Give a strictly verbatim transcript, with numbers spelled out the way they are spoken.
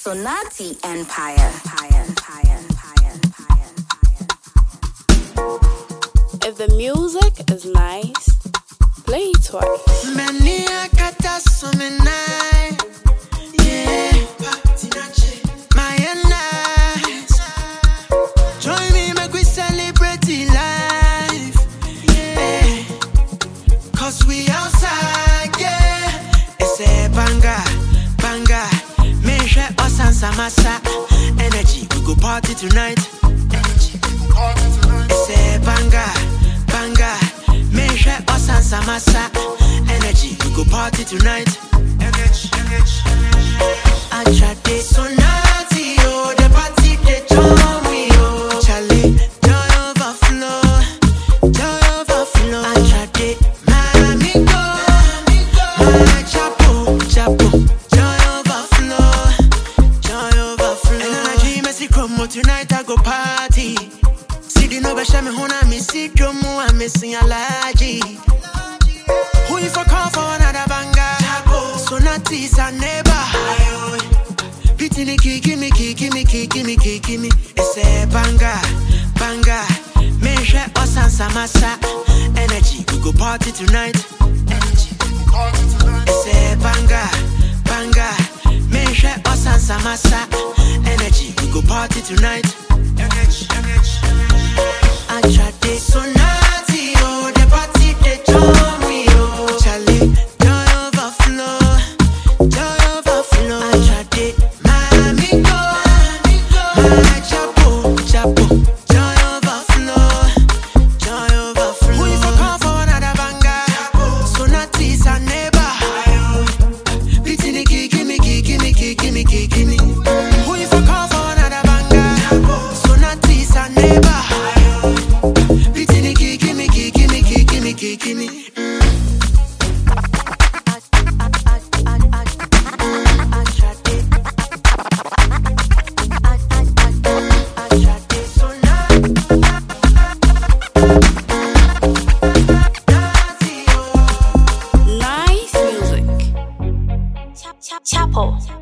Sonati Empire. Empire, Empire, Empire, Empire, Empire. If the music is nice, play it twice. Many a kata sumenai, yeah. My nice. Join me, make we celebrate the life, yeah. Cause we outside, yeah. It's a banga, banga. Measure us and samasa. Energy, we go party tonight. Energy, we go party tonight. It's a banga, banga. Measure us and samasa. Energy, we go party tonight. Energy, energy, energy. I tried it so naughty, oh. The party, they join me, oh. Charlie, joy overflow, joy overflow. I tried it, my amigo, my chapo, chapo. Joy overflow, joy overflow. And I dream I see Chromo tonight, I go party. See the no basha me hona me see Chromo, I'm missing a laji. Who if I call for another banger? So not is a neighbor. Pity me, kiki me, kiki me, kiki me, kiki me. It's a banger, banger. Measure us and samasa. Energy, we go party tonight. Energy, we go party tonight. It's a banger, banger. Measure us and samasa. Energy, we go party tonight. Energy, energy, energy. I tried this so naughty, oh. The party, they join me, oh. Charlie, joy overflow, joy overflow. I tried it, my amigo, my chapo, chapo. Joy overflow, joy overflow. Who if I call for another banger? So not is a neighbor. Pity me, kiki me, kiki me, kiki me, kiki me. Who if I call for another banger? So not is a neighbor. Pity me, kiki me, kiki me, kiki me, kiki me. Nice music. Chapo.